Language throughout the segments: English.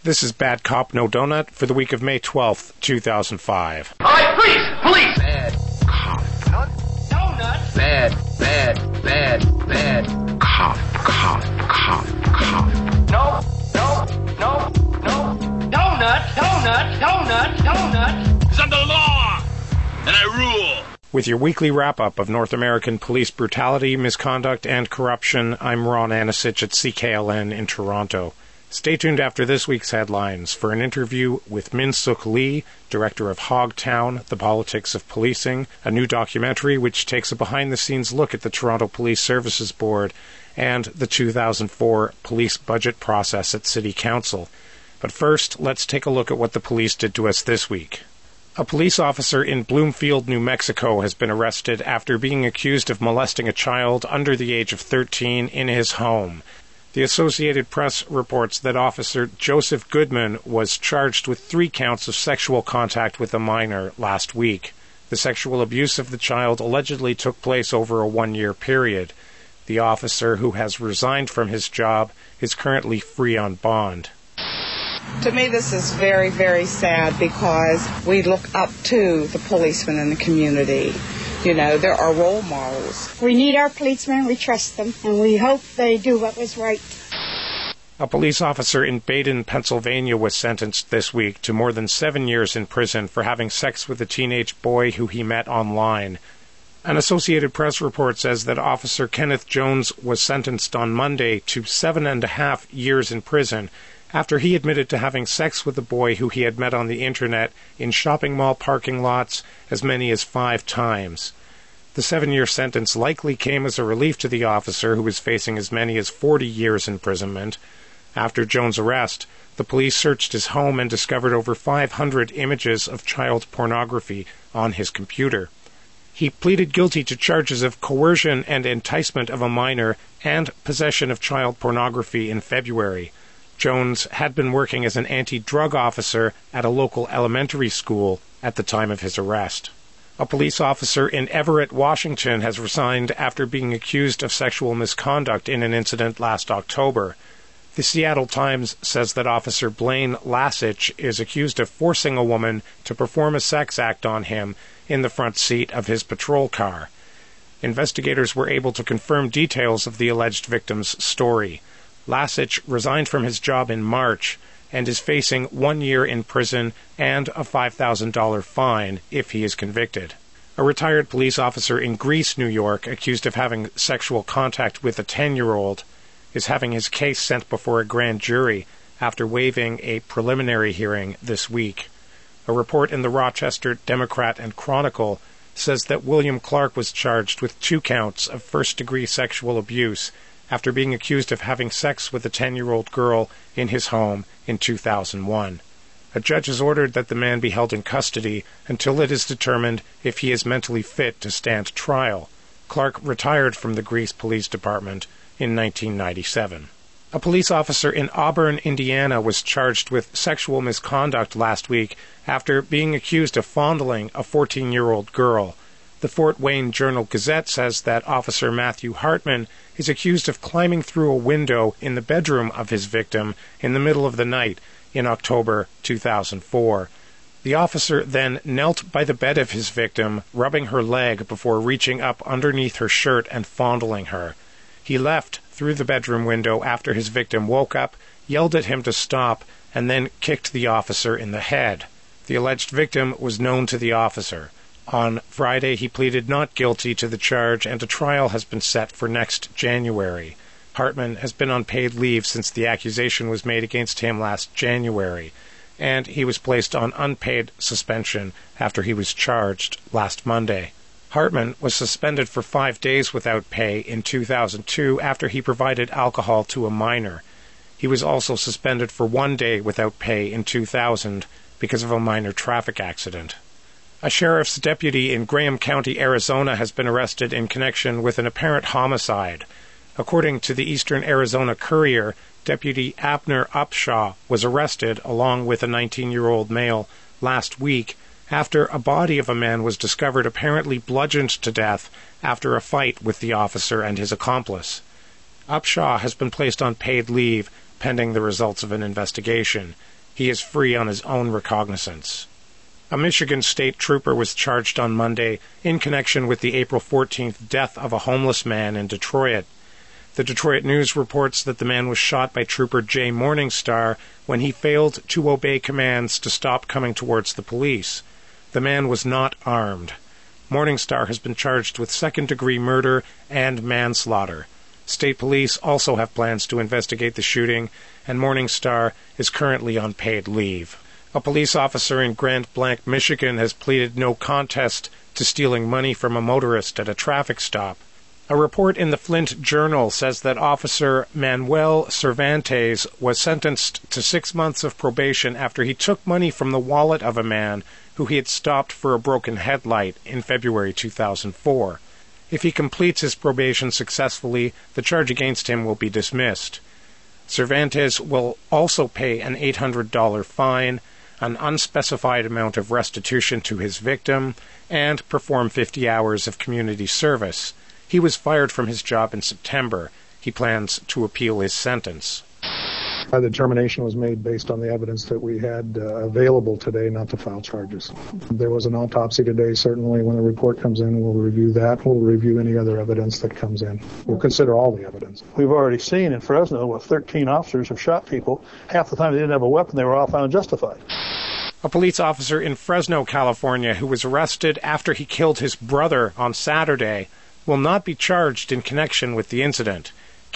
This is Bad Cop No Donut for the week of May 12th, 2005. All right, police! Bad cop. Donut? Bad cop. No. Donut. Because I'm the law, and I rule. With your weekly wrap-up of North American police brutality, misconduct, and corruption, I'm Ron Anasich at CKLN in Toronto. Stay tuned after this week's headlines for an interview with Min Suk Lee, director of Hogtown, The Politics of Policing, a new documentary which takes a behind-the-scenes look at the Toronto Police Services Board and the 2004 police budget process at City Council. But first, let's take a look at what the police did to us this week. A police officer in Bloomfield, New Mexico has been arrested after being accused of molesting a child under the age of 13 in his home. The Associated Press reports that Officer Joseph Goodman was charged with 3 counts of sexual contact with a minor last week. The sexual abuse of the child allegedly took place over a 1-year period. The officer, who has resigned from his job, is currently free on bond. To me, this is very, very sad because we look up to the policemen in the community. You know, there are role models. We need our policemen, we trust them, and we hope they do what was right. A police officer in Baden, Pennsylvania was sentenced this week to more than 7 years in prison for having sex with a teenage boy who he met online. An Associated Press report says that Officer Kenneth Jones was sentenced on Monday to 7.5 years in prison after he admitted to having sex with a boy who he had met on the internet in shopping mall parking lots as many as 5 times. The 7-year sentence likely came as a relief to the officer, who was facing as many as 40 years imprisonment. After Jones' arrest, the police searched his home and discovered over 500 images of child pornography on his computer. He pleaded guilty to charges of coercion and enticement of a minor and possession of child pornography in February. Jones had been working as an anti-drug officer at a local elementary school at the time of his arrest. A police officer in Everett, Washington has resigned after being accused of sexual misconduct in an incident last October. The Seattle Times says that Officer Blaine Lasich is accused of forcing a woman to perform a sex act on him in the front seat of his patrol car. Investigators were able to confirm details of the alleged victim's story. Lasich resigned from his job in March and is facing 1 year in prison and a $5,000 fine if he is convicted. A retired police officer in Greece, New York, accused of having sexual contact with a 10-year-old, is having his case sent before a grand jury after waiving a preliminary hearing this week. A report in the Rochester Democrat and Chronicle says that William Clark was charged with 2 counts of first-degree sexual abuse after being accused of having sex with a 10-year-old girl in his home in 2001. A judge has ordered that the man be held in custody until it is determined if he is mentally fit to stand trial. Clark retired from the Greece Police Department in 1997. A police officer in Auburn, Indiana, was charged with sexual misconduct last week after being accused of fondling a 14-year-old girl. The Fort Wayne Journal-Gazette says that Officer Matthew Hartman is accused of climbing through a window in the bedroom of his victim in the middle of the night in October 2004. The officer then knelt by the bed of his victim, rubbing her leg before reaching up underneath her shirt and fondling her. He left through the bedroom window after his victim woke up, yelled at him to stop, and then kicked the officer in the head. The alleged victim was known to the officer. On Friday, he pleaded not guilty to the charge, and a trial has been set for next January. Hartman has been on paid leave since the accusation was made against him last January, and he was placed on unpaid suspension after he was charged last Monday. Hartman was suspended for 5 days without pay in 2002 after he provided alcohol to a minor. He was also suspended for 1 day without pay in 2000 because of a minor traffic accident. A sheriff's deputy in Graham County, Arizona, has been arrested in connection with an apparent homicide. According to the Eastern Arizona Courier, Deputy Abner Upshaw was arrested along with a 19-year-old male last week after a body of a man was discovered apparently bludgeoned to death after a fight with the officer and his accomplice. Upshaw has been placed on paid leave pending the results of an investigation. He is free on his own recognizance. A Michigan state trooper was charged on Monday in connection with the April 14th death of a homeless man in Detroit. The Detroit News reports that the man was shot by Trooper Jay Morningstar when he failed to obey commands to stop coming towards the police. The man was not armed. Morningstar has been charged with second-degree murder and manslaughter. State police also have plans to investigate the shooting, and Morningstar is currently on paid leave. A police officer in Grand Blanc, Michigan, has pleaded no contest to stealing money from a motorist at a traffic stop. A report in the Flint Journal says that Officer Manuel Cervantes was sentenced to 6 months of probation after he took money from the wallet of a man who he had stopped for a broken headlight in February 2004. If he completes his probation successfully, the charge against him will be dismissed. Cervantes will also pay an $800 fine, an unspecified amount of restitution to his victim, and perform 50 hours of community service. He was fired from his job in September. He plans to appeal his sentence. The determination was made based on the evidence that we had available today not to file charges. There was an autopsy today. Certainly when the report comes in, we'll review that. We'll review any other evidence that comes in. We'll consider all the evidence. We've already seen in Fresno 13 officers have shot people. Half the time they didn't have a weapon. They were all found justified. A police officer in Fresno, California, who was arrested after he killed his brother on Saturday, will not be charged in connection with the incident.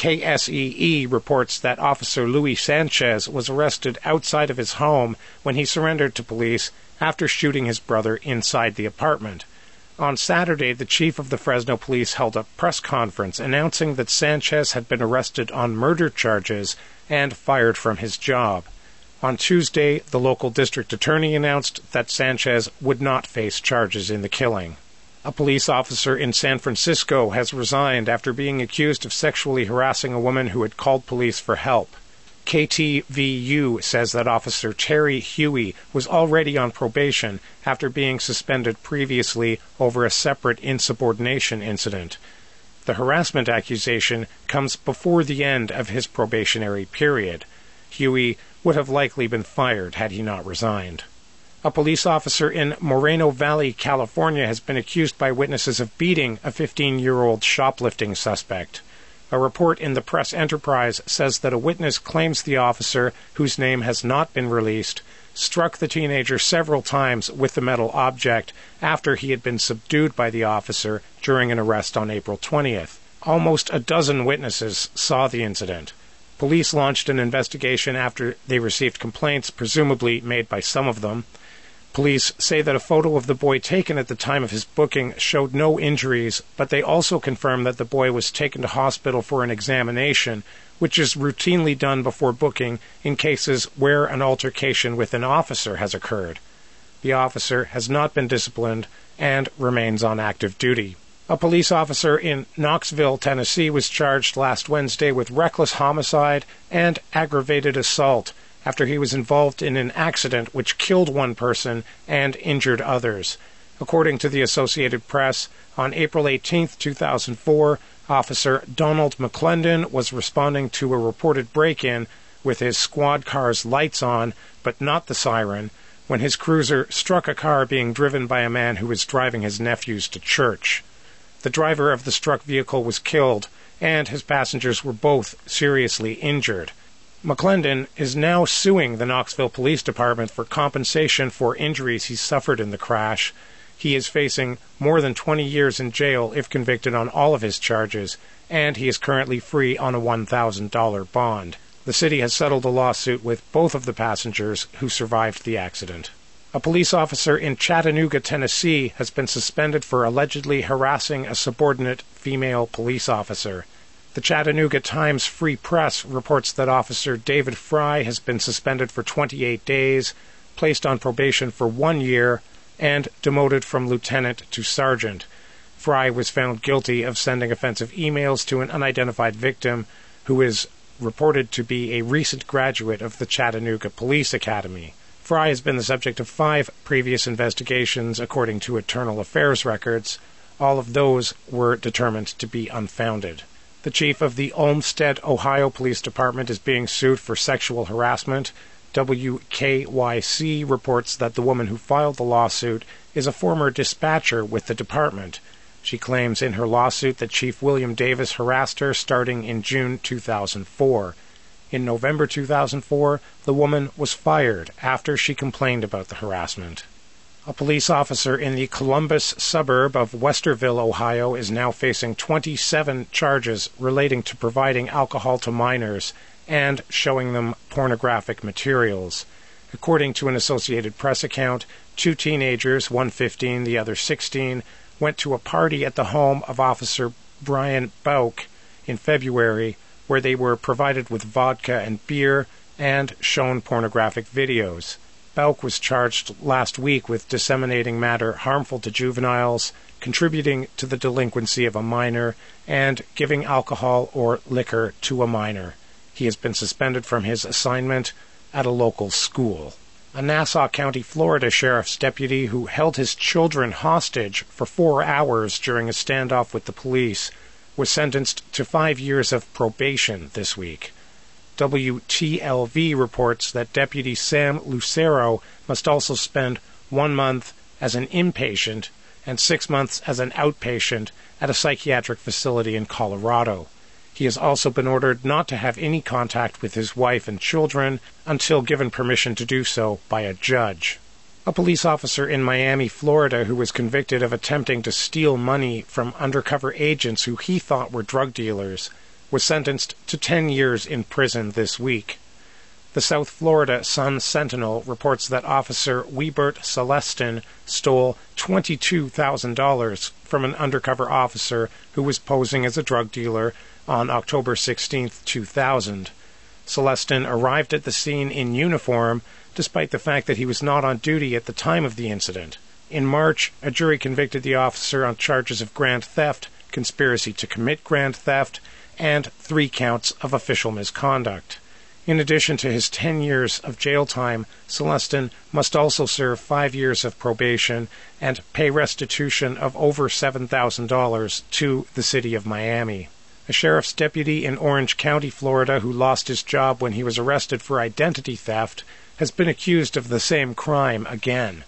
KSEE reports that Officer Luis Sanchez was arrested outside of his home when he surrendered to police after shooting his brother inside the apartment. On Saturday, the chief of the Fresno police held a press conference announcing that Sanchez had been arrested on murder charges and fired from his job. On Tuesday, the local district attorney announced that Sanchez would not face charges in the killing. A police officer in San Francisco has resigned after being accused of sexually harassing a woman who had called police for help. KTVU says that Officer Terry Huey was already on probation after being suspended previously over a separate insubordination incident. The harassment accusation comes before the end of his probationary period. Huey would have likely been fired had he not resigned. A police officer in Moreno Valley, California, has been accused by witnesses of beating a 15-year-old shoplifting suspect. A report in the Press Enterprise says that a witness claims the officer, whose name has not been released, struck the teenager several times with the metal object after he had been subdued by the officer during an arrest on April 20th. Almost a dozen witnesses saw the incident. Police launched an investigation after they received complaints, presumably made by some of them. Police say that a photo of the boy taken at the time of his booking showed no injuries, but they also confirm that the boy was taken to hospital for an examination, which is routinely done before booking in cases where an altercation with an officer has occurred. The officer has not been disciplined and remains on active duty. A police officer in Knoxville, Tennessee, was charged last Wednesday with reckless homicide and aggravated assault after he was involved in an accident which killed one person and injured others. According to the Associated Press, on April 18, 2004, Officer Donald McClendon was responding to a reported break-in with his squad car's lights on, but not the siren, when his cruiser struck a car being driven by a man who was driving his nephews to church. The driver of the struck vehicle was killed, and his passengers were both seriously injured. McClendon is now suing the Knoxville Police Department for compensation for injuries he suffered in the crash. He is facing more than 20 years in jail if convicted on all of his charges, and he is currently free on a $1,000 bond. The city has settled a lawsuit with both of the passengers who survived the accident. A police officer in Chattanooga, Tennessee, has been suspended for allegedly harassing a subordinate female police officer. The Chattanooga Times Free Press reports that Officer David Fry has been suspended for 28 days, placed on probation for 1 year, and demoted from lieutenant to sergeant. Fry was found guilty of sending offensive emails to an unidentified victim who is reported to be a recent graduate of the Chattanooga Police Academy. Fry has been the subject of 5 previous investigations, according to Internal Affairs records. All of those were determined to be unfounded. The chief of the Olmsted, Ohio Police Department is being sued for sexual harassment. WKYC reports that the woman who filed the lawsuit is a former dispatcher with the department. She claims in her lawsuit that Chief William Davis harassed her starting in June 2004. In November 2004, the woman was fired after she complained about the harassment. A police officer in the Columbus suburb of Westerville, Ohio, is now facing 27 charges relating to providing alcohol to minors and showing them pornographic materials. According to an Associated Press account, 2 teenagers, one 15, the other 16, went to a party at the home of Officer Brian Bauk in February, where they were provided with vodka and beer and shown pornographic videos. Bauk was charged last week with disseminating matter harmful to juveniles, contributing to the delinquency of a minor, and giving alcohol or liquor to a minor. He has been suspended from his assignment at a local school. A Nassau County, Florida sheriff's deputy who held his children hostage for 4 hours during a standoff with the police was sentenced to 5 years of probation this week. WTLV reports that Deputy Sam Lucero must also spend 1 month as an inpatient and 6 months as an outpatient at a psychiatric facility in Colorado. He has also been ordered not to have any contact with his wife and children until given permission to do so by a judge. A police officer in Miami, Florida, who was convicted of attempting to steal money from undercover agents who he thought were drug dealers, was sentenced to 10 years in prison this week. The South Florida Sun-Sentinel reports that Officer Wiebert Celestin stole $22,000 from an undercover officer who was posing as a drug dealer on October 16, 2000. Celestin arrived at the scene in uniform, despite the fact that he was not on duty at the time of the incident. In March, a jury convicted the officer on charges of grand theft, conspiracy to commit grand theft, and 3 counts of official misconduct. In addition to his 10 years of jail time, Celestin must also serve 5 years of probation and pay restitution of over $7,000 to the city of Miami. A sheriff's deputy in Orange County, Florida, who lost his job when he was arrested for identity theft, has been accused of the same crime again.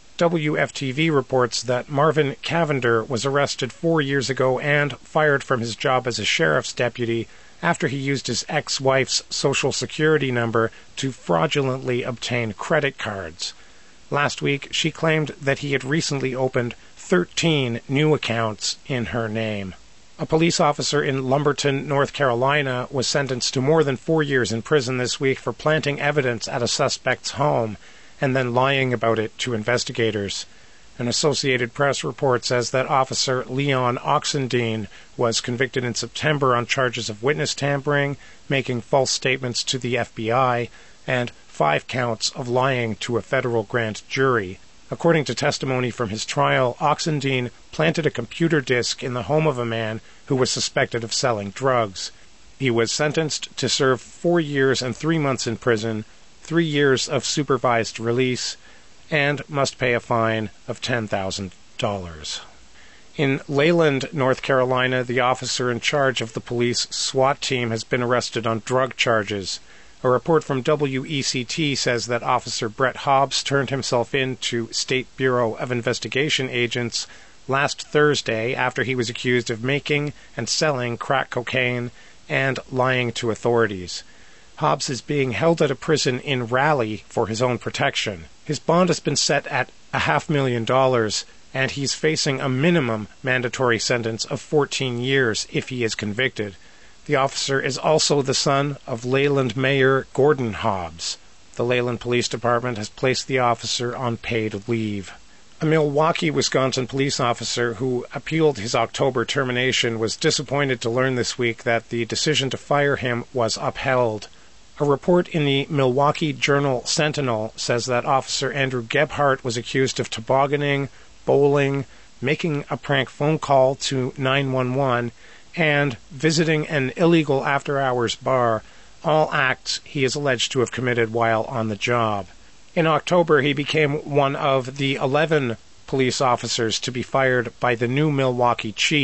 WFTV reports that Marvin Cavender was arrested 4 years ago and fired from his job as a sheriff's deputy after he used his ex-wife's social security number to fraudulently obtain credit cards. Last week, she claimed that he had recently opened 13 new accounts in her name. A police officer in Lumberton, North Carolina, was sentenced to more than 4 years in prison this week for planting evidence at a suspect's home and then lying about it to investigators. An Associated Press report says that Officer Leon Oxendine was convicted in September on charges of witness tampering, making false statements to the FBI, and 5 counts of lying to a federal grand jury. According to testimony from his trial, Oxendine planted a computer disk in the home of a man who was suspected of selling drugs. He was sentenced to serve 4 years and 3 months in prison, 3 years of supervised release, and must pay a fine of $10,000. In Leyland, North Carolina, the officer in charge of the police SWAT team has been arrested on drug charges. A report from WECT says that Officer Brett Hobbs turned himself in to State Bureau of Investigation agents last Thursday after he was accused of making and selling crack cocaine and lying to authorities. Hobbs is being held at a prison in Raleigh for his own protection. His bond has been set at $500,000, and he's facing a minimum mandatory sentence of 14 years if he is convicted. The officer is also the son of Leyland Mayor Gordon Hobbs. The Leyland Police Department has placed the officer on paid leave. A Milwaukee, Wisconsin police officer who appealed his October termination was disappointed to learn this week that the decision to fire him was upheld. A report in the Milwaukee Journal-Sentinel says that Officer Andrew Gebhardt was accused of tobogganing, bowling, making a prank phone call to 911, and visiting an illegal after-hours bar, all acts he is alleged to have committed while on the job. In October, he became one of the 11 police officers to be fired by the new Milwaukee chief,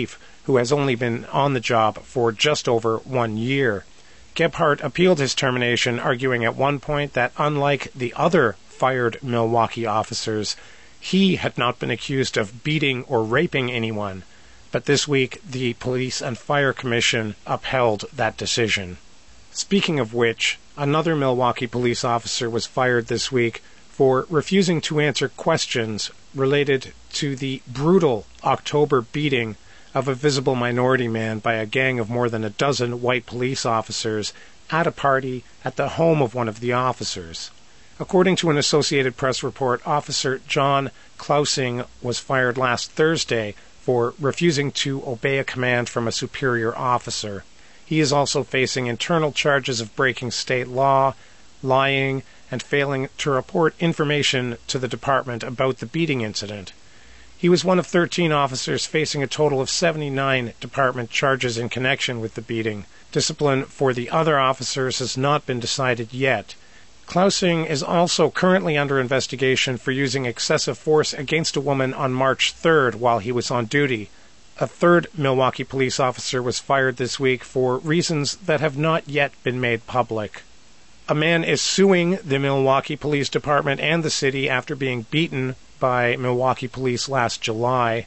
who has only been on the job for just over 1 year. Gebhardt appealed his termination, arguing at one point that unlike the other fired Milwaukee officers, he had not been accused of beating or raping anyone. But this week, the Police and Fire Commission upheld that decision. Speaking of which, another Milwaukee police officer was fired this week for refusing to answer questions related to the brutal October beating of a visible minority man by a gang of more than a dozen white police officers at a party at the home of one of the officers. According to an Associated Press report, Officer John Klausing was fired last Thursday for refusing to obey a command from a superior officer. He is also facing internal charges of breaking state law, lying, and failing to report information to the department about the beating incident. He was one of 13 officers facing a total of 79 department charges in connection with the beating. Discipline for the other officers has not been decided yet. Klausing is also currently under investigation for using excessive force against a woman on March 3rd while he was on duty. A third Milwaukee police officer was fired this week for reasons that have not yet been made public. A man is suing the Milwaukee Police Department and the city after being beaten by Milwaukee police last July.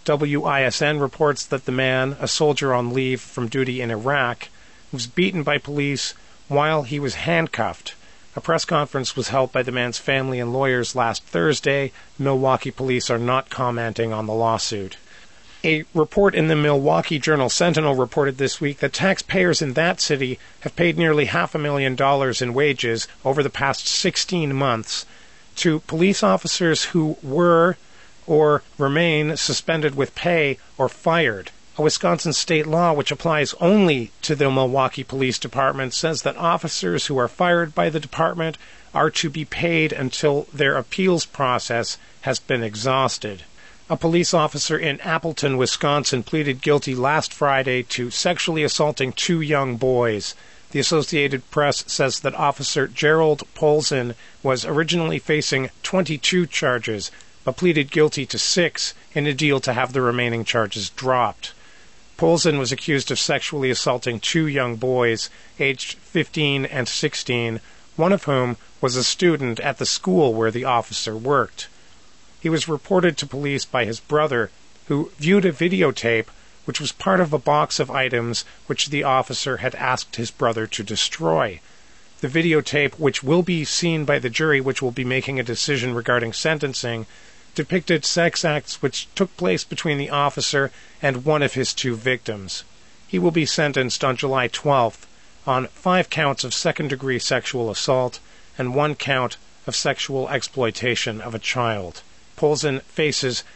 WISN reports that the man, a soldier on leave from duty in Iraq, was beaten by police while he was handcuffed. A press conference was held by the man's family and lawyers last Thursday. Milwaukee police are not commenting on the lawsuit. A report in the Milwaukee Journal-Sentinel reported this week that taxpayers in that city have paid nearly $500,000 in wages over the past 16 months to police officers who were or remain suspended with pay or fired. A Wisconsin state law, which applies only to the Milwaukee Police Department, says that officers who are fired by the department are to be paid until their appeals process has been exhausted. A police officer in Appleton, Wisconsin, pleaded guilty last Friday to sexually assaulting 2 young boys. The Associated Press says that Officer Gerald Polzin was originally facing 22 charges, but pleaded guilty to 6 in a deal to have the remaining charges dropped. Polzin was accused of sexually assaulting 2 young boys, aged 15 and 16, one of whom was a student at the school where the officer worked. He was reported to police by his brother, who viewed a videotape which was part of a box of items which the officer had asked his brother to destroy. The videotape, which will be seen by the jury, which will be making a decision regarding sentencing, depicted sex acts which took place between the officer and one of his 2 victims. He will be sentenced on July 12th on 5 counts of second-degree sexual assault and 1 count of sexual exploitation of a child. Polzin faces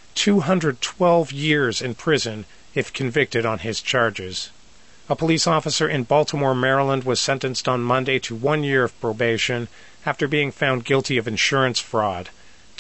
212 years in prison if convicted on his charges. A police officer in Baltimore, Maryland, was sentenced on Monday to 1 year of probation after being found guilty of insurance fraud.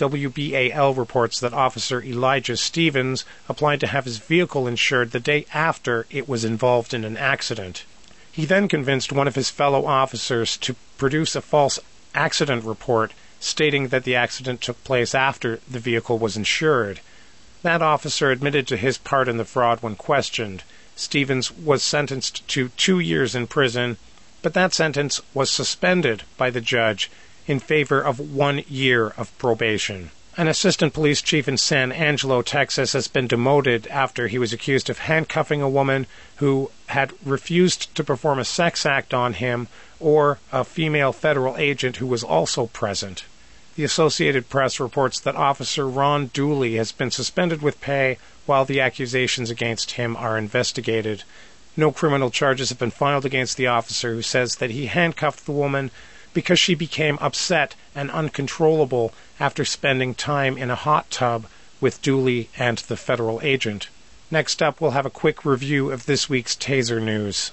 WBAL reports that Officer Elijah Stevens applied to have his vehicle insured the day after it was involved in an accident. He then convinced one of his fellow officers to produce a false accident report stating that the accident took place after the vehicle was insured. That officer admitted to his part in the fraud when questioned. Stevens was sentenced to 2 years in prison, but that sentence was suspended by the judge in favor of 1 year of probation. An assistant police chief in San Angelo, Texas, has been demoted after he was accused of handcuffing a woman who had refused to perform a sex act on him or a female federal agent who was also present. The Associated Press reports that Officer Ron Dooley has been suspended with pay while the accusations against him are investigated. No criminal charges have been filed against the officer, who says that he handcuffed the woman because she became upset and uncontrollable after spending time in a hot tub with Dooley and the federal agent. Next up, we'll have a quick review of this week's Taser news.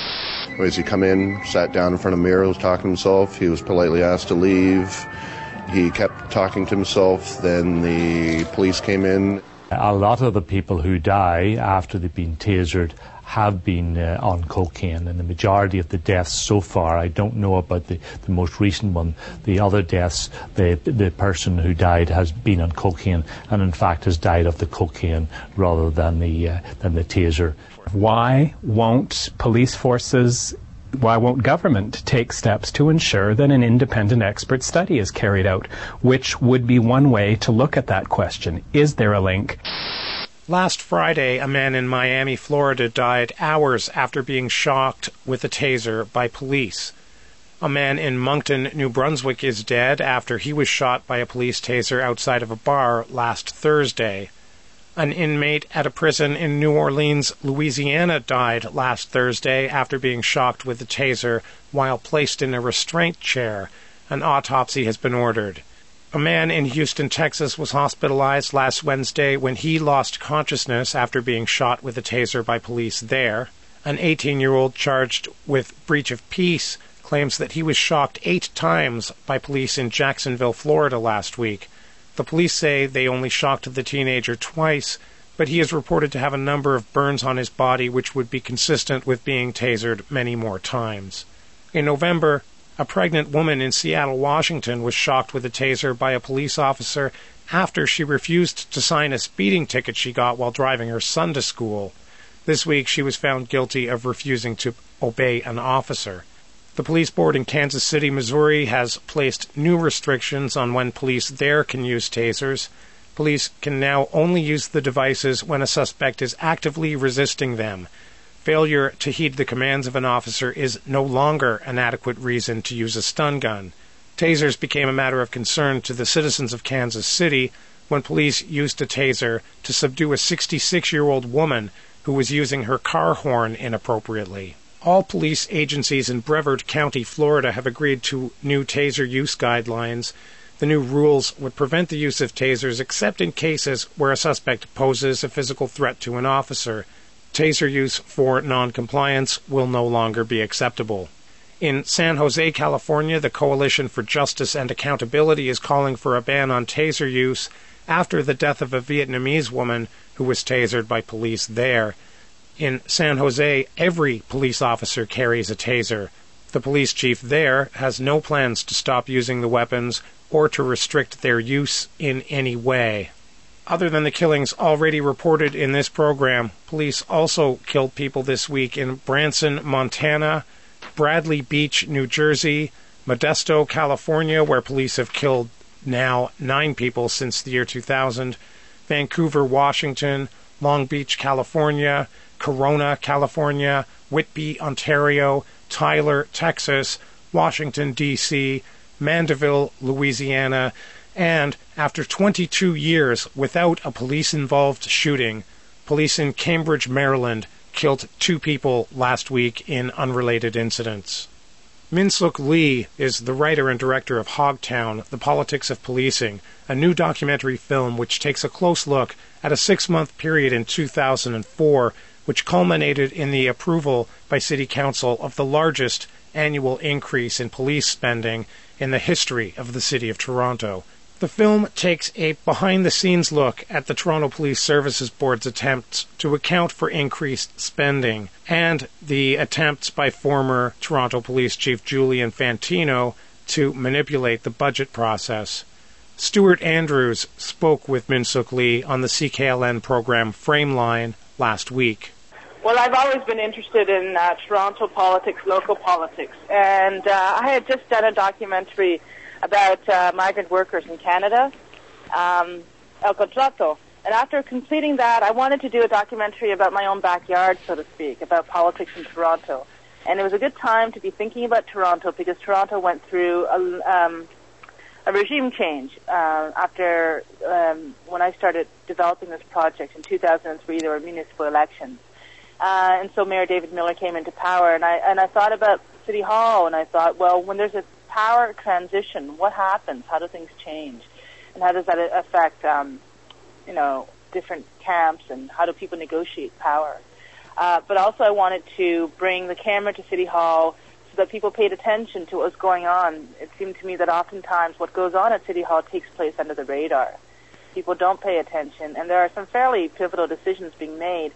As he come in, sat down in front of a mirror, was talking to himself. He was politely asked to leave. He kept talking to himself. Then the police came in. A lot of the people who die after they've been tasered have been on cocaine, and the majority of the deaths so far, I don't know about the most recent one, the other deaths, the person who died has been on cocaine and in fact has died of the cocaine rather than the taser. Why won't government take steps to ensure that an independent expert study is carried out, which would be one way to look at that question? Is there a link? Last Friday, a man in Miami, Florida, died hours after being shocked with a taser by police. A man in Moncton, New Brunswick, is dead after he was shot by a police taser outside of a bar last Thursday. An inmate at a prison in New Orleans, Louisiana, died last Thursday after being shocked with a taser while placed in a restraint chair. An autopsy has been ordered. A man in Houston, Texas, was hospitalized last Wednesday when he lost consciousness after being shot with a taser by police there. An 18-year-old charged with breach of peace claims that he was shocked 8 times by police in Jacksonville, Florida last week. The police say they only shocked the teenager twice, but he is reported to have a number of burns on his body which would be consistent with being tasered many more times. In November, a pregnant woman in Seattle, Washington, was shocked with a taser by a police officer after she refused to sign a speeding ticket she got while driving her son to school. This week, she was found guilty of refusing to obey an officer. The police board in Kansas City, Missouri, has placed new restrictions on when police there can use tasers. Police can now only use the devices when a suspect is actively resisting them. Failure to heed the commands of an officer is no longer an adequate reason to use a stun gun. Tasers became a matter of concern to the citizens of Kansas City when police used a taser to subdue a 66-year-old woman who was using her car horn inappropriately. All police agencies in Brevard County, Florida, have agreed to new taser use guidelines. The new rules would prevent the use of tasers except in cases where a suspect poses a physical threat to an officer. Taser use for non-compliance will no longer be acceptable. In San Jose, California, the Coalition for Justice and Accountability is calling for a ban on taser use after the death of a Vietnamese woman who was tasered by police there. In San Jose, every police officer carries a taser. The police chief there has no plans to stop using the weapons or to restrict their use in any way. Other than the killings already reported in this program, police also killed people this week in Branson, Montana, Bradley Beach, New Jersey, Modesto, California, where police have killed now 9 people since the year 2000, Vancouver, Washington, Long Beach, California, Corona, California, Whitby, Ontario, Tyler, Texas, Washington, D.C., Mandeville, Louisiana, and after 22 years without a police-involved shooting, police in Cambridge, Maryland, killed 2 people last week in unrelated incidents. Min Suk Lee is the writer and director of Hogtown, The Politics of Policing, a new documentary film which takes a close look at a 6-month period in 2004 which culminated in the approval by City Council of the largest annual increase in police spending in the history of the City of Toronto. The film takes a behind-the-scenes look at the Toronto Police Services Board's attempts to account for increased spending and the attempts by former Toronto Police Chief Julian Fantino to manipulate the budget process. Stuart Andrews spoke with Min Suk Lee on the CKLN program Frameline last week. Well, I've always been interested in Toronto politics, local politics, and I had just done a documentary about migrant workers in Canada, El Contrato. And after completing that, I wanted to do a documentary about my own backyard, so to speak, about politics in Toronto. And it was a good time to be thinking about Toronto because Toronto went through a regime change after when I started developing this project in 2003. There were municipal elections, and so Mayor David Miller came into power. And I thought about City Hall, and I thought, well, when there's a power transition, what happens? How do things change, and how does that affect different camps, and how do people negotiate power? But also, I wanted to bring the camera to City Hall so that people paid attention to what was going on. It seemed to me that oftentimes what goes on at City Hall takes place under the radar. People don't pay attention, and there are some fairly pivotal decisions being made.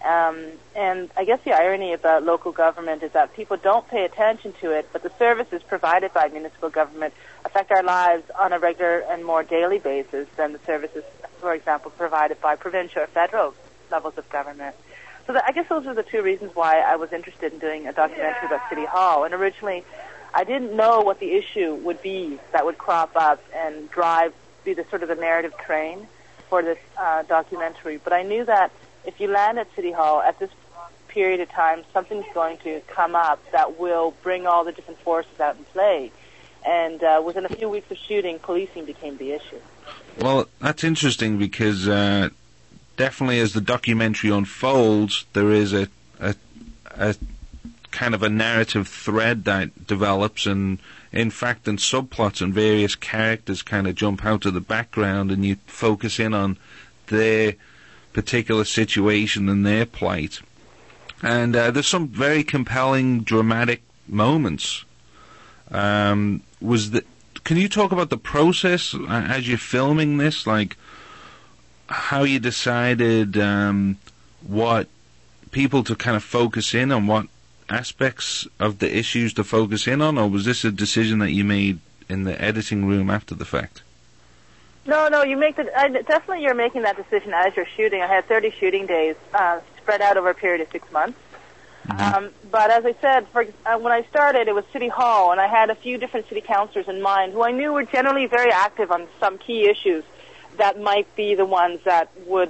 And I guess the irony about local government is that people don't pay attention to it, but the services provided by municipal government affect our lives on a regular and more daily basis than the services, for example, provided by provincial or federal levels of government. So I guess those are the two reasons why I was interested in doing a documentary about City Hall. And originally, I didn't know what the issue would be that would crop up and be the sort of the narrative train for this documentary. But I knew that if you land at City Hall at this period of time, something's going to come up that will bring all the different forces out in play. And within a few weeks of shooting, policing became the issue. Well, that's interesting because definitely as the documentary unfolds, there is a kind of a narrative thread that develops, and in fact, and subplots and various characters kind of jump out of the background, and you focus in on their particular situation and their plight. And there's some very compelling, dramatic moments. Can you talk about the process as you're filming this, like how you decided what people to kind of focus in on, what aspects of the issues to focus in on, or was this a decision that you made in the editing room after the fact? No, you make definitely you're making that decision as you're shooting. I had 30 shooting days spread out over a period of 6 months. Mm-hmm. But as I said, when I started, it was City Hall, and I had a few different city councillors in mind who I knew were generally very active on some key issues that might be the ones that would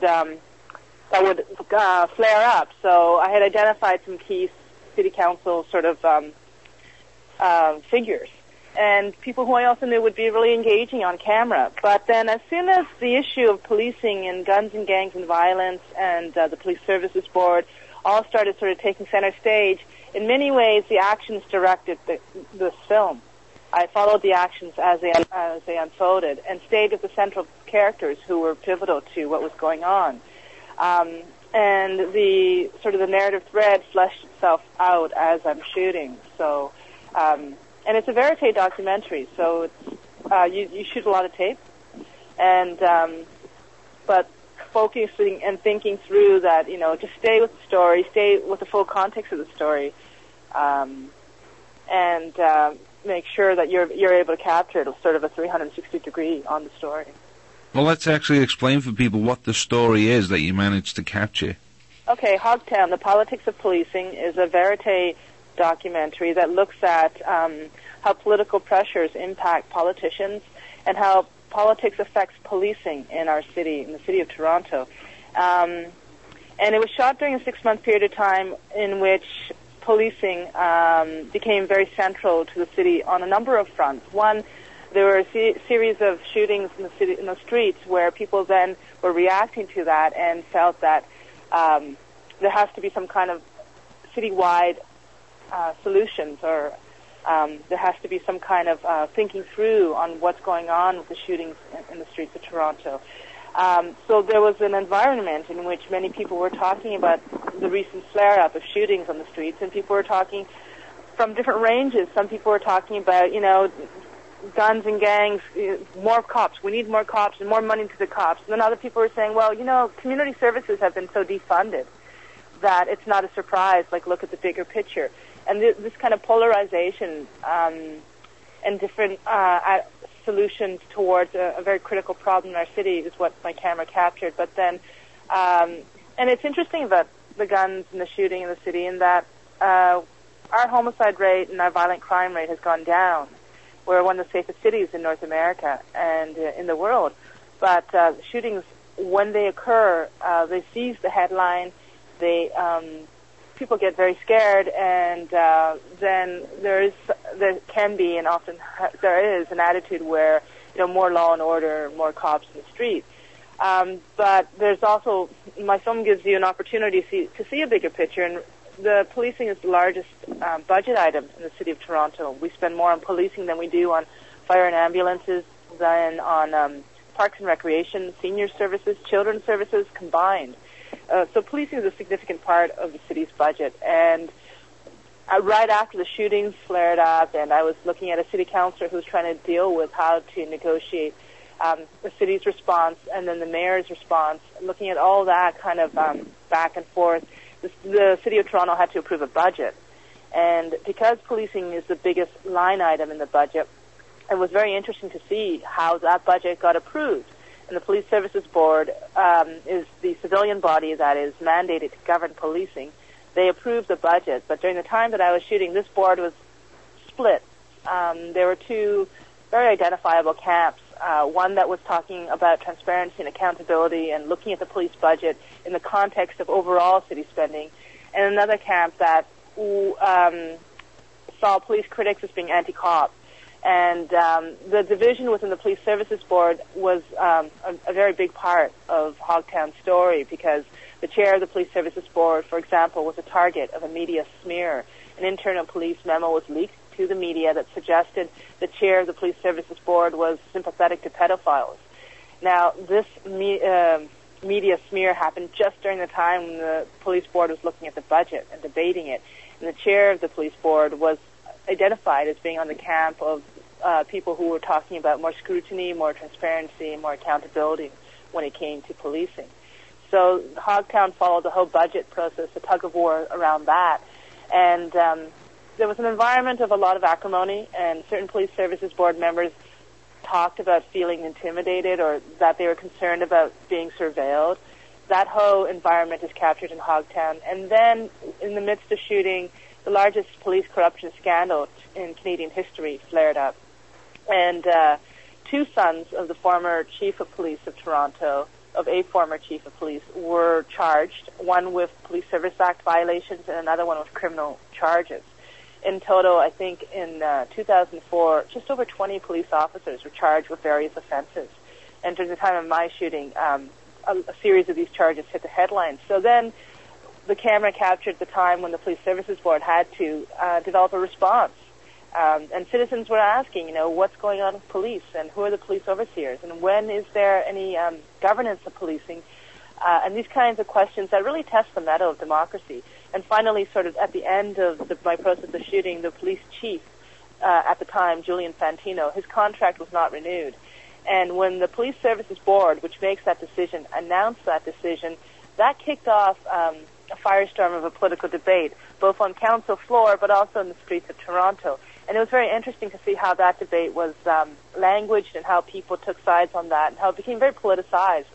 flare up. So I had identified some key city council sort of figures, and people who I also knew would be really engaging on camera. But then as soon as the issue of policing and guns and gangs and violence and the Police Services Board all started sort of taking center stage, in many ways the actions directed this film. I followed the actions as they unfolded and stayed with the central characters who were pivotal to what was going on. And the sort of the narrative thread fleshed itself out as I'm shooting. So, and it's a verite documentary, so it's you shoot a lot of tape, and but focusing and thinking through that, just stay with the story, stay with the full context of the story, and make sure that you're able to capture it, sort of a 360 degree on the story. Well, let's actually explain for people what the story is that you managed to capture. Okay, Hogtown, The Politics of Policing, is a verite documentary that looks at how political pressures impact politicians and how politics affects policing in our city, in the city of Toronto. And it was shot during a 6-month period of time in which policing became very central to the city on a number of fronts. One, there were a series of shootings in the streets where people then were reacting to that and felt that there has to be some kind of citywide solutions, or there has to be some kind of thinking through on what's going on with the shootings in the streets of Toronto. So there was an environment in which many people were talking about the recent flare-up of shootings on the streets, and people were talking from different ranges. Some people were talking about, guns and gangs, more cops. We need more cops and more money to the cops. And then other people were saying, well, community services have been so defunded that it's not a surprise, like look at the bigger picture. And this kind of polarization and different solutions towards a very critical problem in our city is what my camera captured. But then, and it's interesting about the guns and the shooting in the city in that our homicide rate and our violent crime rate has gone down. We're one of the safest cities in North America and in the world. But shootings, when they occur, they seize the headline. People get very scared, and then there can be, and often there is, an attitude where more law and order, more cops in the street. But there's also, my film gives you an opportunity to see a bigger picture, and the policing is the largest budget item in the city of Toronto. We spend more on policing than we do on fire and ambulances, than on parks and recreation, senior services, children's services combined. So policing is a significant part of the city's budget. And right after the shootings flared up, and I was looking at a city councillor who was trying to deal with how to negotiate the city's response and then the mayor's response, looking at all that kind of back and forth, the City of Toronto had to approve a budget. And because policing is the biggest line item in the budget, it was very interesting to see how that budget got approved. And the Police Services Board is the civilian body that is mandated to govern policing. They approved the budget, but during the time that I was shooting, this board was split. There were two very identifiable camps, one that was talking about transparency and accountability and looking at the police budget in the context of overall city spending, and another camp that saw police critics as being anti-cop. And the division within the Police Services Board was a very big part of Hogtown's story, because the chair of the Police Services Board, for example, was a target of a media smear. An internal police memo was leaked to the media that suggested the chair of the Police Services Board was sympathetic to pedophiles. Now, this media smear happened just during the time when the police board was looking at the budget and debating it. And the chair of the police board was identified as being on the camp of people who were talking about more scrutiny, more transparency, more accountability when it came to policing. So Hogtown followed the whole budget process, a tug-of-war around that. And there was an environment of a lot of acrimony, and certain Police Services Board members talked about feeling intimidated or that they were concerned about being surveilled. That whole environment is captured in Hogtown. And then, in the midst of shooting, the largest police corruption scandal in Canadian history flared up. And two sons of the former chief of police of Toronto, of a former chief of police, were charged, one with Police Service Act violations and another one with criminal charges. In total, I think in 2004, just over 20 police officers were charged with various offenses. And during the time of my shooting, a series of these charges hit the headlines. So then the camera captured the time when the Police Services Board had to develop a response. And citizens were asking, what's going on with police, and who are the police overseers, and when is there any governance of policing, and these kinds of questions that really test the mettle of democracy. And finally, sort of at the end of my process of shooting, the police chief at the time, Julian Fantino, his contract was not renewed. And when the Police Services Board, which makes that decision, announced that decision, that kicked off a firestorm of a political debate, both on council floor but also in the streets of Toronto. And it was very interesting to see how that debate was languaged and how people took sides on that and how it became very politicized.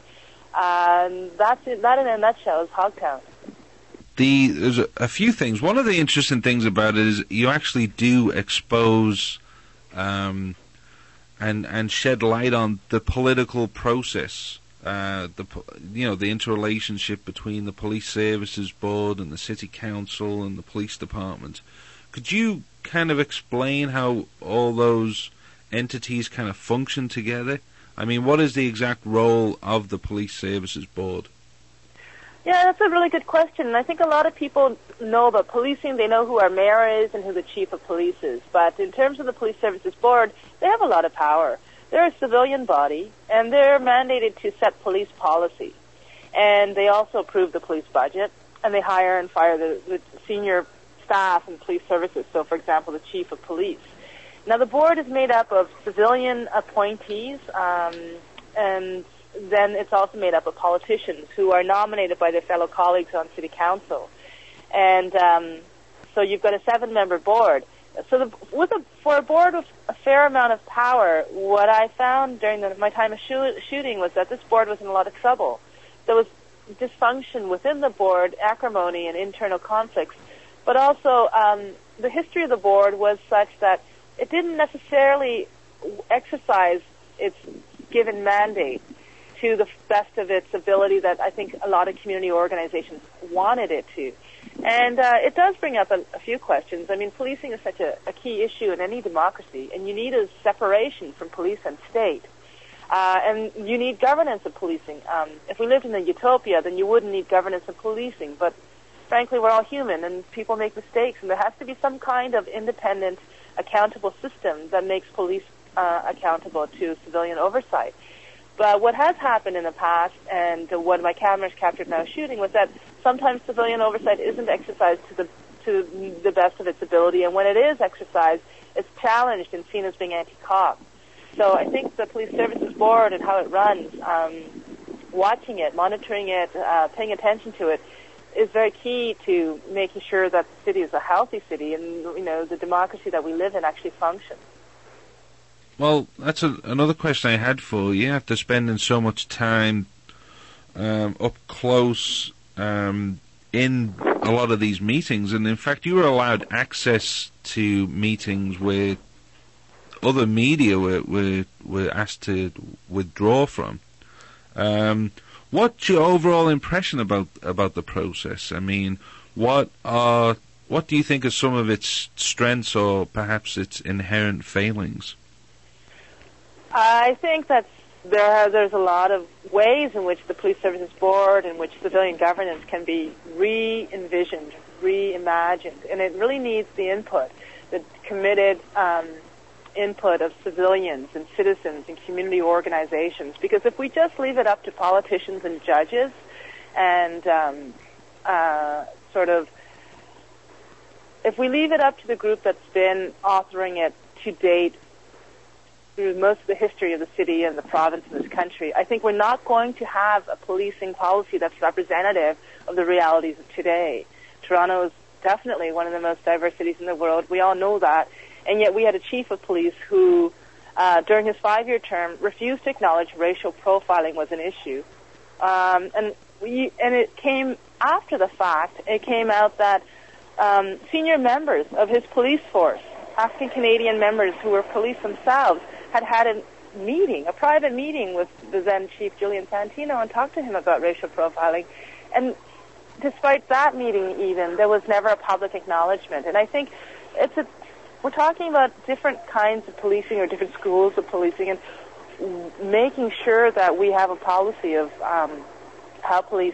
And that's it. That in a nutshell is Hogtown. There's a few things. One of the interesting things about it is you actually do expose and shed light on the political process, the interrelationship between the Police Services Board and the City Council and the Police Department. Could you kind of explain how all those entities kind of function together? I mean, what is the exact role of the Police Services Board? Yeah, that's a really good question. And I think a lot of people know about policing. They know who our mayor is and who the chief of police is. But in terms of the Police Services Board, they have a lot of power. They're a civilian body, and they're mandated to set police policy. And they also approve the police budget, and they hire and fire the senior staff and police services. So, for example, the chief of police. Now, the board is made up of civilian appointees, and then it's also made up of politicians who are nominated by their fellow colleagues on city council. And so you've got a 7-member board. So for a board with a fair amount of power, what I found during my time of shooting was that this board was in a lot of trouble. There was dysfunction within the board, acrimony and internal conflicts, but also the history of the board was such that it didn't necessarily exercise its given mandate to the best of its ability that I think a lot of community organizations wanted it to. And it does bring up a few questions. I mean, policing is such a key issue in any democracy, and you need a separation from police and state. And you need governance of policing. If we lived in a utopia, then you wouldn't need governance of policing. But frankly, we're all human, and people make mistakes, and there has to be some kind of independent, accountable system that makes police accountable to civilian oversight. But what has happened in the past, and what my cameras captured now shooting, was that sometimes civilian oversight isn't exercised to the best of its ability, and when it is exercised, it's challenged and seen as being anti-cop. So I think the Police Services Board and how it runs, watching it, monitoring it, paying attention to it, is very key to making sure that the city is a healthy city and, you know, the democracy that we live in actually functions. Well, that's another question I had for you. After spending so much time up close in a lot of these meetings, and in fact you were allowed access to meetings where other media were asked to withdraw from. What's your overall impression about the process? I mean, what do you think are some of its strengths or perhaps its inherent failings? I think that there's a lot of ways in which the Police Services Board, in which civilian governance can be re-envisioned, reimagined, and it really needs the input, the committed input of civilians and citizens and community organizations. Because if we just leave it up to politicians and judges and if we leave it up to the group that's been authoring it to date through most of the history of the city and the province and this country, I think we're not going to have a policing policy that's representative of the realities of today. Toronto is definitely one of the most diverse cities in the world. We all know that. And yet we had a chief of police who, during his 5-year term, refused to acknowledge racial profiling was an issue. And it came after the fact. It came out that senior members of his police force, African-Canadian members who were police themselves, had a private meeting with the then Chief Julian Santino and talked to him about racial profiling. And despite that meeting even, there was never a public acknowledgement. And I think we're talking about different kinds of policing or different schools of policing and making sure that we have a policy of how policing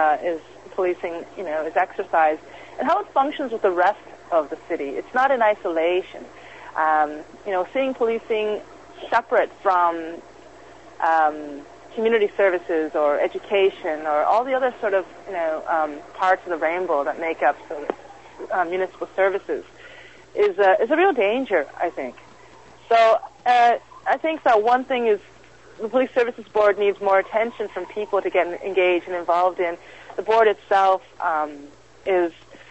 is exercised and how it functions with the rest of the city. It's not in isolation. Seeing policing separate from community services or education or all the other sort of parts of the rainbow that make up sort of municipal services is a real danger, I think. So I think that one thing is the Police Services Board needs more attention from people to get engaged and involved in. The board itself is,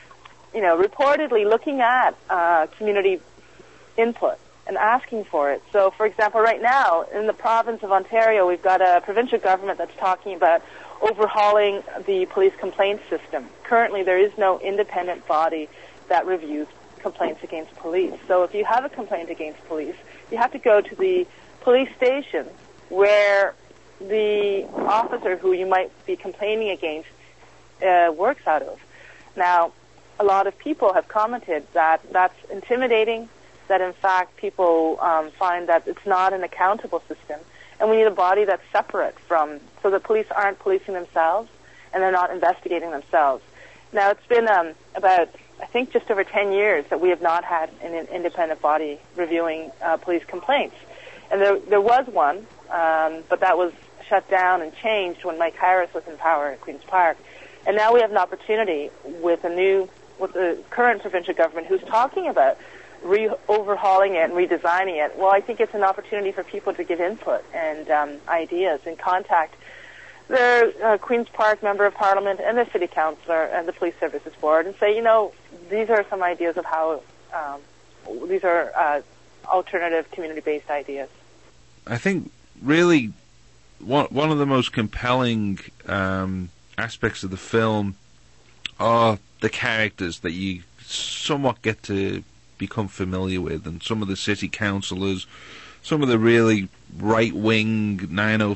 reportedly looking at community input and asking for it. So, for example, right now in the province of Ontario, we've got a provincial government that's talking about overhauling the police complaint system. Currently, there is no independent body that reviews complaints against police. So if you have a complaint against police, you have to go to the police station where the officer who you might be complaining against works out of. Now, a lot of people have commented that that's intimidating, that in fact people find that it's not an accountable system, and we need a body that's separate from, so the police aren't policing themselves and they're not investigating themselves. Now, it's been about, I think, just over 10 years that we have not had an independent body reviewing police complaints. And there was one, but that was shut down and changed when Mike Harris was in power at Queen's Park. And now we have an opportunity with the current provincial government who's talking about overhauling it and redesigning it. Well, I think it's an opportunity for people to give input and ideas and contact their Queen's Park Member of Parliament and the City Councillor and the Police Services Board and say, these are some ideas of how these are alternative community-based ideas. I think really one of the most compelling aspects of the film are the characters that you somewhat get to become familiar with, and some of the city councillors, some of the really right-wing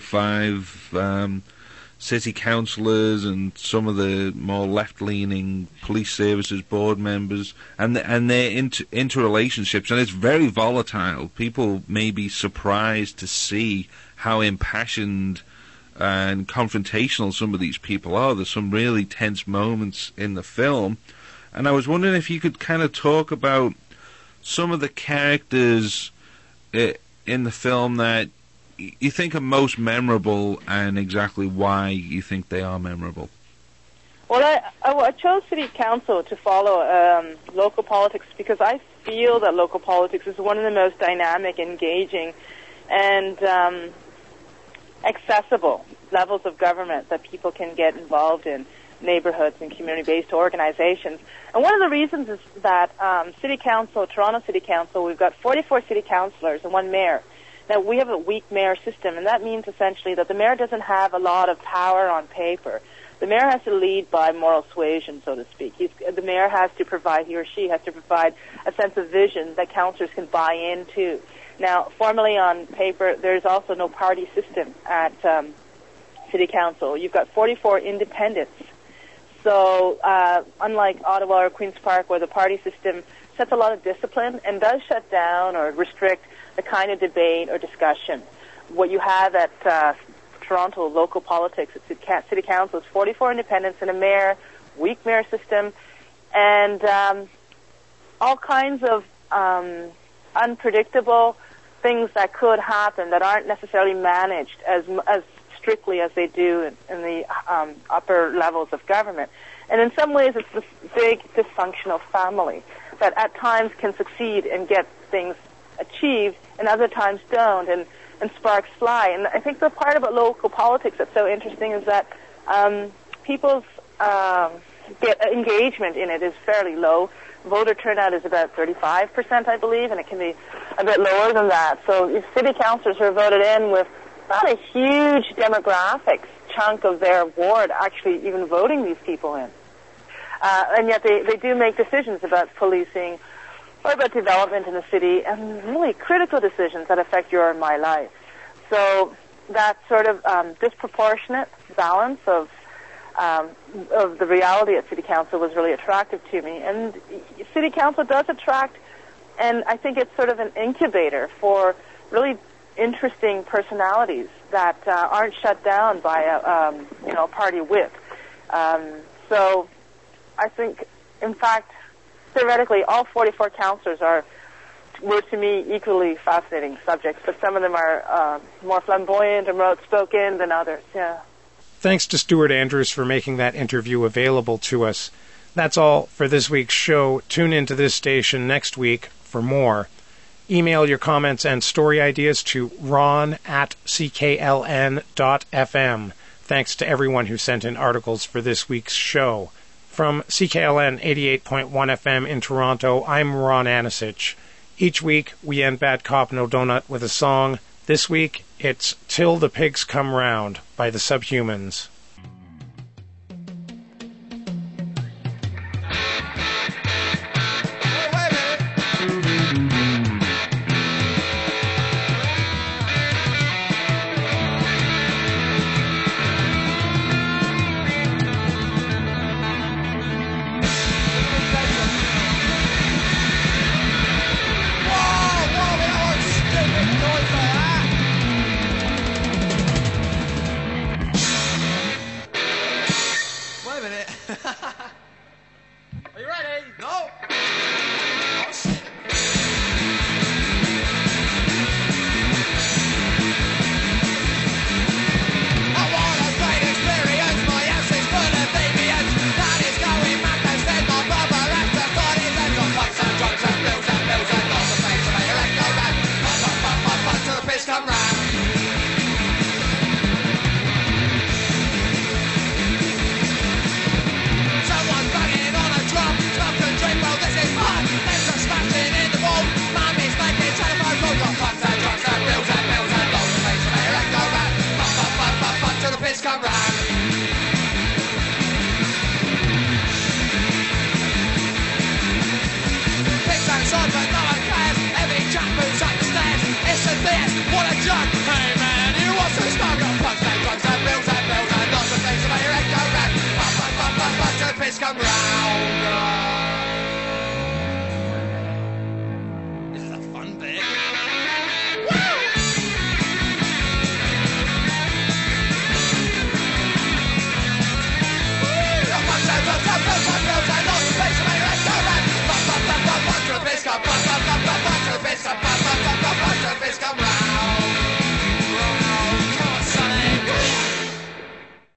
905 city councillors, and some of the more left-leaning police services board members, and their interrelationships, and it's very volatile. People may be surprised to see how impassioned and confrontational some of these people are. There's some really tense moments in the film, and I was wondering if you could kind of talk about some of the characters in the film that you think are most memorable, and exactly why you think they are memorable. Well, I chose City Council to follow local politics because I feel that local politics is one of the most dynamic, engaging, and accessible levels of government that people can get involved in. neighborhoods and community-based organizations. And one of the reasons is that City Council, Toronto City Council, we've got 44 city councillors and 1 mayor. Now, we have a weak mayor system, and that means essentially that the mayor doesn't have a lot of power on paper. The mayor has to lead by moral suasion, so to speak. The mayor has to provide, he or she has to provide a sense of vision that councillors can buy into. Now, formally on paper, there's also no party system at City Council. You've got 44 independents. So, unlike Ottawa or Queen's Park, where the party system sets a lot of discipline and does shut down or restrict the kind of debate or discussion, what you have at Toronto local politics at City Council is 44 independents and a mayor, weak mayor system, and all kinds of unpredictable things that could happen that aren't necessarily managed as strictly as they do in the upper levels of government. And in some ways, it's this big dysfunctional family that at times can succeed and get things achieved, and other times don't, and sparks fly. And I think the part about local politics that's so interesting is that people's engagement in it is fairly low. Voter turnout is about 35%, I believe, and it can be a bit lower than that. So if city councillors are voted in with not a huge demographics chunk of their ward actually even voting these people in. And yet they do make decisions about policing or about development in the city, and really critical decisions that affect your and my life. So that sort of disproportionate balance of the reality at City Council was really attractive to me. And City Council does attract, and I think it's sort of an incubator for really interesting personalities that aren't shut down by a party whip. So I think, in fact, theoretically, all 44 councillors were to me equally fascinating subjects, but some of them are more flamboyant and more outspoken than others. Yeah. Thanks to Stuart Andrews for making that interview available to us. That's all for this week's show. Tune into this station next week for more. Email your comments and story ideas to ron@ckln.fm. Thanks to everyone who sent in articles for this week's show. From CKLN 88.1 FM in Toronto, I'm Ron Anisich. Each week, we end Bad Cop No Donut with a song. This week, it's Till the Pigs Come Round by the Subhumans. Are you ready? No. Oh, shit. I want a great experience. My house is full of BBS. That is going mad. Instead, my brother has to thought he's had some fucks and drugs and bills and lots of things to make your leg go round. Fun till the piss come round. Someone's banging on a drum, smoke and drink, well this is fun. There's a smashing in the wall, mummy's making telephone calls. Got fucks and drugs and bills and lots of things to make your leg go round. Fun till the piss come round.